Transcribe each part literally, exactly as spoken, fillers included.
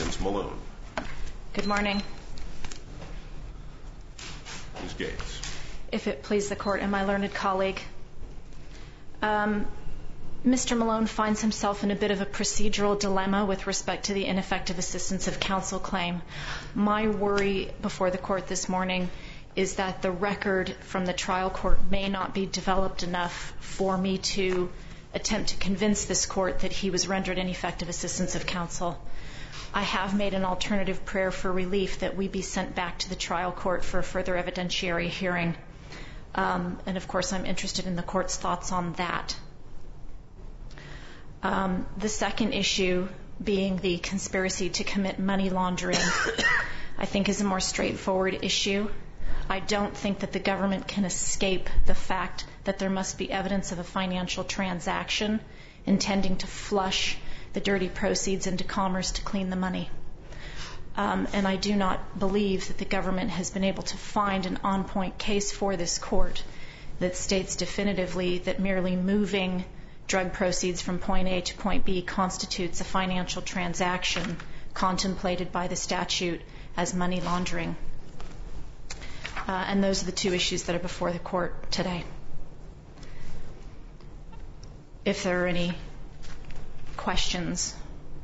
against Malone. Good morning. Miz Gates. If it please the Court and my learned colleague, um, Mister Malone finds himself in a bit of a procedural dilemma with respect to the ineffective assistance of counsel claim. My worry before the Court this morning is that the record from the trial court may not be developed enough for me to attempt to convince this Court that he was rendered ineffective assistance of counsel. I have made an alternative prayer for relief that we be sent back to the trial court for a further evidentiary hearing. Um, and of course, I'm interested in the Court's thoughts on that. Um, the second issue being the conspiracy to commit money laundering, I think is a more straightforward issue. I don't think that the government can escape the fact that there must be evidence of a financial transaction intending to flush the dirty proceeds into commerce to clean the money. Um, and I do not believe that the government has been able to find an on-point case for this Court that states definitively that merely moving drug proceeds from point A to point B constitutes a financial transaction contemplated by the statute as money laundering. Uh, and those are the two issues that are before the Court today. If there are any questions.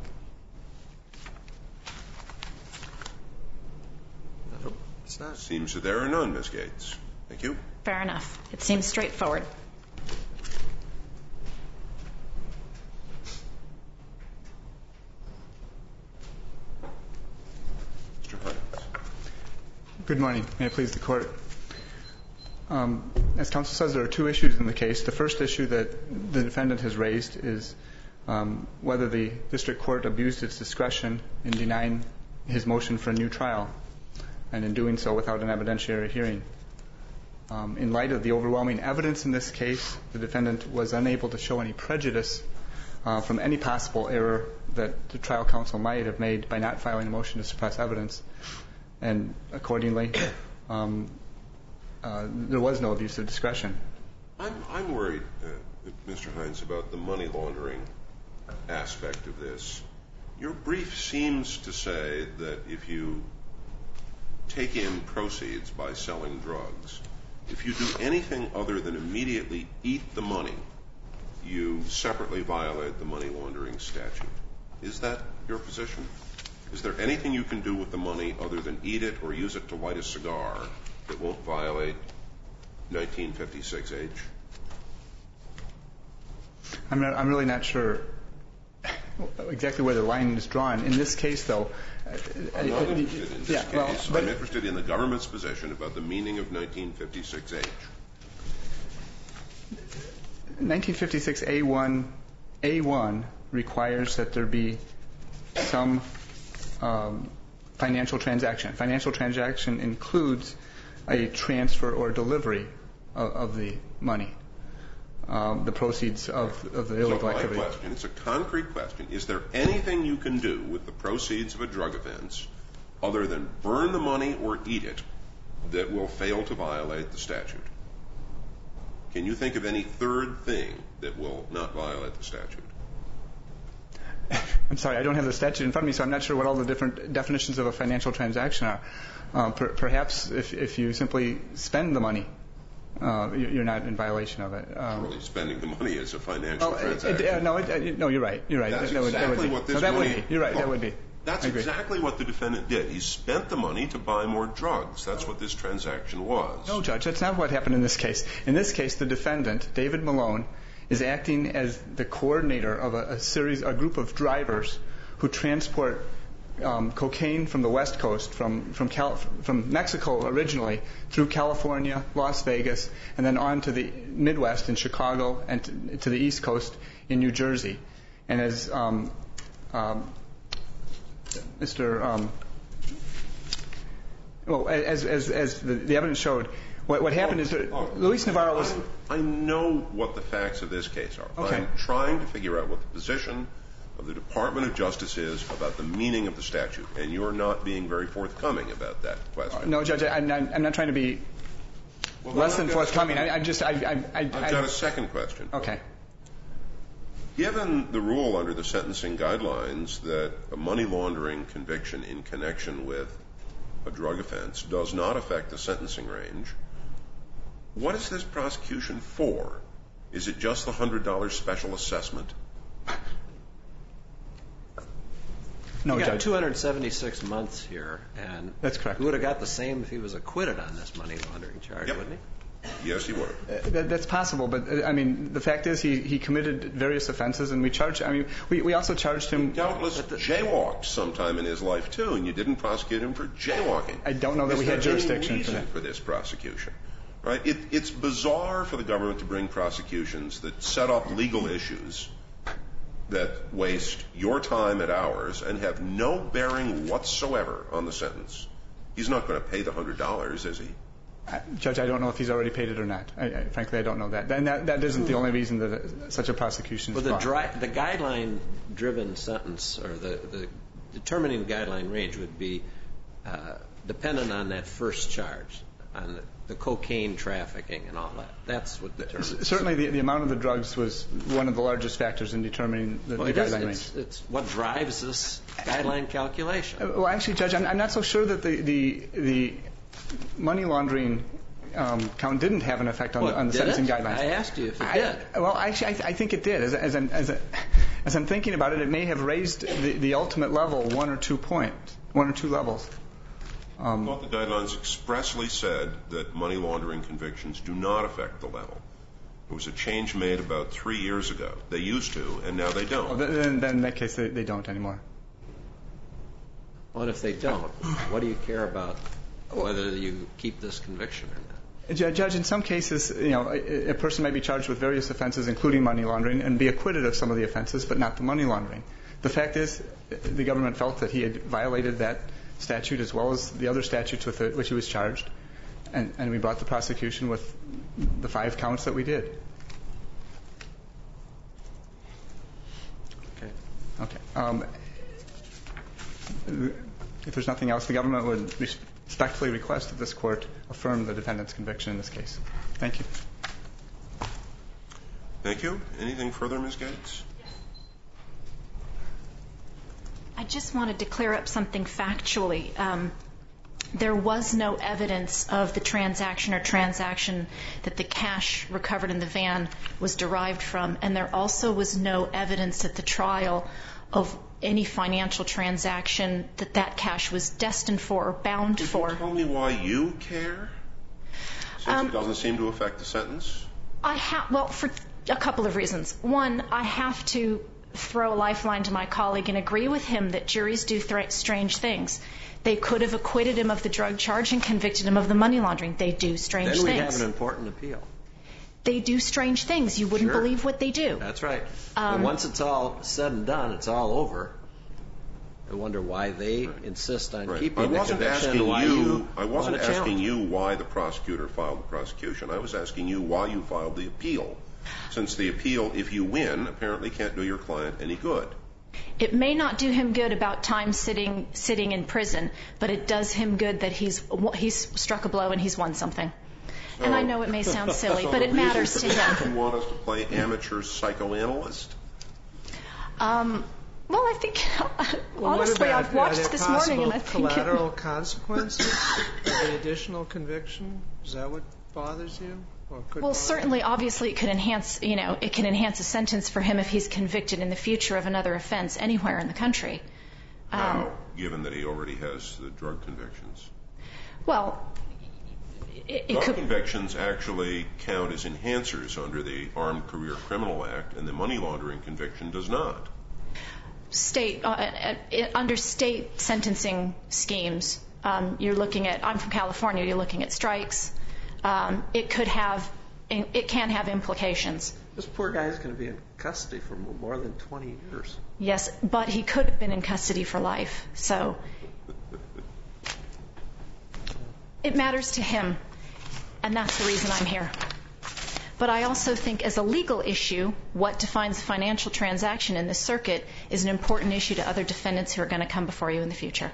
No, it's not. Seems that there are none, Miz Gates. Thank you. Fair enough. It seems straightforward. Mister Hines. Good morning. May it please the Court. Um, as counsel says, there are two issues in the case. The first issue that the defendant has raised is um, whether the district court abused its discretion in denying his motion for a new trial, and in doing so without an evidentiary hearing. Um, in light of the overwhelming evidence in this case, the defendant was unable to show any prejudice uh, from any possible error that the trial counsel might have made by not filing a motion to suppress evidence. And accordingly, um, uh, there was no abuse of discretion. I'm, I'm worried, uh, Mister Hines, about the money laundering aspect of this. Your brief seems to say that if you take in proceeds by selling drugs, if you do anything other than immediately eat the money, you separately violate the money laundering statute. Is that your position? Is there anything you can do with the money other than eat it or use it to light a cigar that won't violate nineteen fifty-six H? I'm, not, I'm really not sure exactly where the line is drawn. In this case, though, I'm not interested in this yeah, case. Well, but I'm interested in the government's position about the meaning of nineteen fifty-six H. nineteen fifty-six A one A one requires that there be some um, financial transaction. Financial transaction includes a transfer or delivery of, of the money, um, the proceeds of, of the illegal so my activity. Question, it's a concrete question. Is there anything you can do with the proceeds of a drug offense other than burn the money or eat it that will fail to violate the statute? Can you think of any third thing that will not violate the statute? I'm sorry, I don't have the statute in front of me, so I'm not sure what all the different definitions of a financial transaction are. Uh, per, perhaps if, if you simply spend the money, uh, you're not in violation of it. Um, Really, spending the money is a financial well, transaction. It, it, no, it, it, no, you're right. You're right. That's that, that exactly would, that would what this no, that money. Would be. You're right. Well, that would be. That's exactly what the defendant did. He spent the money to buy more drugs. That's what this transaction was. No, Judge, that's not what happened in this case. In this case, the defendant, David Malone, is acting as the coordinator of a, a series, a group of drivers who transport um, cocaine from the West Coast, from from, Cal- from Mexico originally, through California, Las Vegas, and then on to the Midwest in Chicago and to, to the East Coast in New Jersey. And as um, um, Mister Um, well, as as as the, the evidence showed, what, what happened oh, is that oh, Luis Navarro was. I, I know what the facts of this case are. Okay. I'm trying to figure out what the position of the Department of Justice is about the meaning of the statute, and you're not being very forthcoming about that question. Uh, no, Judge, I, I'm, not, I'm not trying to be well, less than forthcoming. I, I just, I, I, I, I've got a second question. Okay. Given the rule under the sentencing guidelines that a money laundering conviction in connection with a drug offense does not affect the sentencing range, what is this prosecution for? Is it just the one hundred dollars special assessment? No, you got Judge. two hundred seventy-six months here, and That's correct. he would have got the same if he was acquitted on this money laundering charge, Yep. wouldn't he? Yes, he would. Uh, that, that's possible, but uh, I mean, the fact is he, he committed various offenses, and we charged. I mean, we, we also charged him. Doubtless jaywalked sometime in his life too, and you didn't prosecute him for jaywalking. I don't know that Is we had there any jurisdiction for reason that. for this prosecution, right? It, it's bizarre for the government to bring prosecutions that set up legal issues that waste your time and ours and have no bearing whatsoever on the sentence. He's not going to pay the one hundred dollars, is he? Uh, Judge, I don't know if he's already paid it or not. I, I, frankly, I don't know that. And that, that isn't the only reason that uh, such a prosecution Well, is the, brought. dri- the guideline-driven sentence, or the, the determining the guideline range, would be uh, dependent on that first charge, on the, the cocaine trafficking and all that. That's what determines. Certainly, the, the amount of the drugs was one of the largest factors in determining the, Well, the it is, guideline it's, range. it's what drives this guideline calculation. Uh, Well, actually, Judge, I'm, I'm not so sure that the the, the money laundering um, count didn't have an effect on, Well, the, on the did sentencing it? guidelines. I asked you if it I, did. Well, actually, I, I think it did. As, as, I'm, as, a, as I'm thinking about it, it may have raised the, the ultimate level one or two points, one or two levels. Um, I thought the guidelines expressly said that money laundering convictions do not affect the level. It was a change made about three years ago. They used to, and now they don't. well, then, then in that case, they, they don't anymore. Well, and if they don't, what do you care about whether you keep this conviction or not? Ju- Judge, in some cases, you know, a, a person may be charged with various offenses, including money laundering, and be acquitted of some of the offenses, but not the money laundering. The fact is, the government felt that he had violated that statute as well as the other statutes with it, which he was charged, and, and we brought the prosecution with the five counts that we did. Okay. Okay. Um, if there's nothing else, the government would respectfully request that this court affirm the defendant's conviction in this case. Thank you. Thank you. Anything further, Miz Gates? I just wanted to clear up something factually. Um, there was no evidence of the transaction or transaction that the cash recovered in the van was derived from, and there also was no evidence at the trial of any financial transaction that that cash was destined for or bound Could for. you tell me why you care, since Um, it doesn't seem to affect the sentence? I have, well, for a couple of reasons. One, I have to throw a lifeline to my colleague and agree with him that juries do th- strange things. They could have acquitted him of the drug charge and convicted him of the money laundering. They do strange Then we things. have an important appeal. They do strange things. You wouldn't Sure. believe what they do. That's right. Um, and once it's all said and done, it's all over. I wonder why they Right. insist on Right. keeping I the wasn't conviction asking and why you. you I wasn't want to asking challenge. you why the prosecutor filed the prosecution. I was asking you why you filed the appeal, since the appeal, if you win, apparently can't do your client any good. It may not do him good about time sitting sitting in prison, but it does him good that he's he's struck a blow and he's won something. And I know it may sound silly, So but the it matters to reason for him. You want us to play amateur psychoanalyst? Um, well, I think Well, honestly, what about, I've watched are there this morning and I possible think collateral it, consequences of the additional conviction? Is that what bothers you? Or could well, bother certainly, obviously, it could enhance. You know, it can enhance a sentence for him if he's convicted in the future of another offense anywhere in the country. Um, Now, given that he already has the drug convictions. well, it, it Drug could. convictions actually count as enhancers under the Armed Career Criminal Act, and the money laundering conviction does not. State uh, uh, uh, under state sentencing schemes, um, you're looking at. I'm from California. You're looking at strikes. Um, it could have. It can have implications. This poor guy is going to be in custody for more than twenty years. Yes, but he could have been in custody for life. So it matters to him, and that's the reason I'm here. But I also think as a legal issue, what defines a financial transaction in this circuit is an important issue to other defendants who are going to come before you in the future.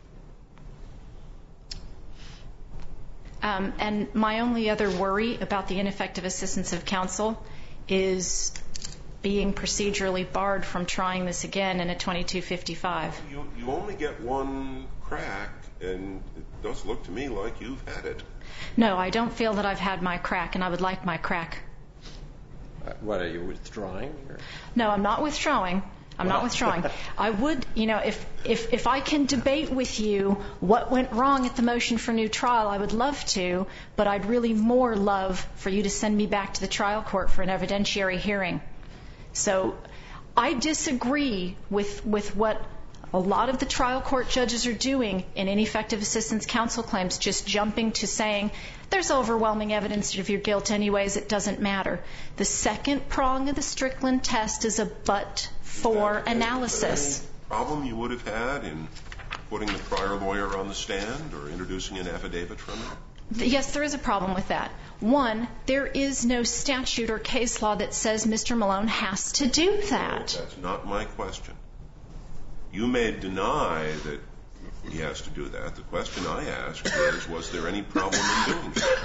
Um, and my only other worry about the ineffective assistance of counsel is being procedurally barred from trying this again in a twenty-two fifty-five. You, you only get one crack, and it does look to me like you've had it. No, I don't feel that I've had my crack, and I would like my crack. Uh, What, are you withdrawing? Or? No, I'm not withdrawing. I'm not withdrawing. I would, you know, if, if, if I can debate with you what went wrong at the motion for new trial, I would love to, but I'd really more love for you to send me back to the trial court for an evidentiary hearing. So I disagree with, with what a lot of the trial court judges are doing in ineffective assistance counsel claims, just jumping to saying, there's overwhelming evidence of your guilt anyways, it doesn't matter. The second prong of the Strickland test is a but-for analysis. Is there any problem you would have had in putting the prior lawyer on the stand or introducing an affidavit from him? Yes, there is a problem with that. One, there is no statute or case law that says Mister Malone has to do that. No, that's not my question. You may deny that he has to do that. The question I asked is, was there any problem in doing so?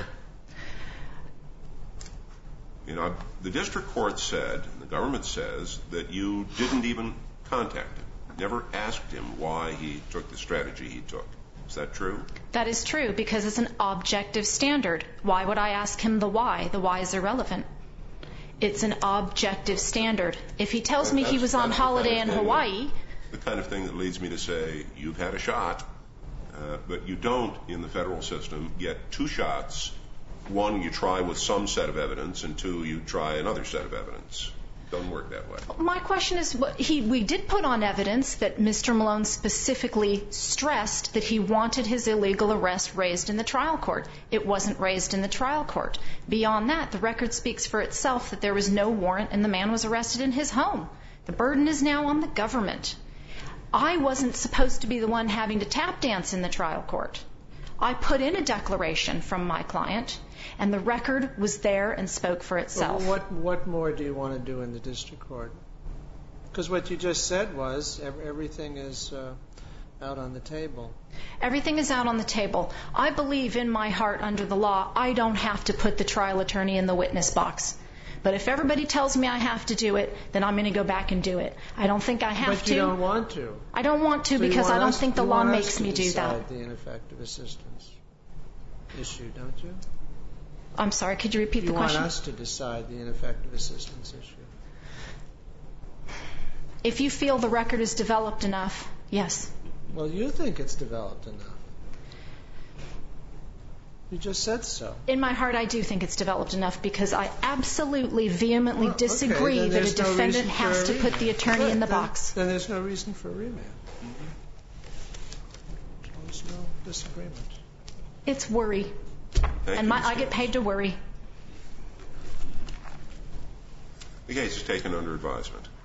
You know, the district court said, and the government says, that you didn't even contact him, never asked him why he took the strategy he took. Is that true? That is true, because it's an objective standard. Why would I ask him the why? The why is irrelevant. It's an objective standard. If he tells me he was on holiday in Hawaii... The kind of thing that leads me to say, you've had a shot, uh, but you don't, in the federal system, get two shots. One, you try with some set of evidence, and two, you try another set of evidence. It doesn't work that way. My question is, he, we did put on evidence that Mister Malone specifically stressed that he wanted his illegal arrest raised in the trial court. It wasn't raised in the trial court. Beyond that, the record speaks for itself that there was no warrant and the man was arrested in his home. The burden is now on the government. I wasn't supposed to be the one having to tap dance in the trial court. I put in a declaration from my client, and the record was there and spoke for itself. Well, what, what more do you want to do in the district court? Because what you just said was everything is uh, out on the table. Everything is out on the table. I believe in my heart, under the law, I don't have to put the trial attorney in the witness box. But if everybody tells me I have to do it, then I'm going to go back and do it. I don't think I have to. But you don't want to. I don't want to So because want I don't us, think the law want makes me do that. You decide the ineffective assistance issue, don't you? I'm sorry, could you repeat you the question? You want us to decide the ineffective assistance issue. If you feel the record is developed enough, yes. Well, you think it's developed enough. You just said so. In my heart, I do think it's developed enough because I absolutely, vehemently well, disagree okay, that a no defendant has to put the attorney then, in the then, box. Then there's no reason for remand. Mm-hmm. There's no disagreement. It's worry. Thank and you, my, I get paid to worry. The case is taken under advisement.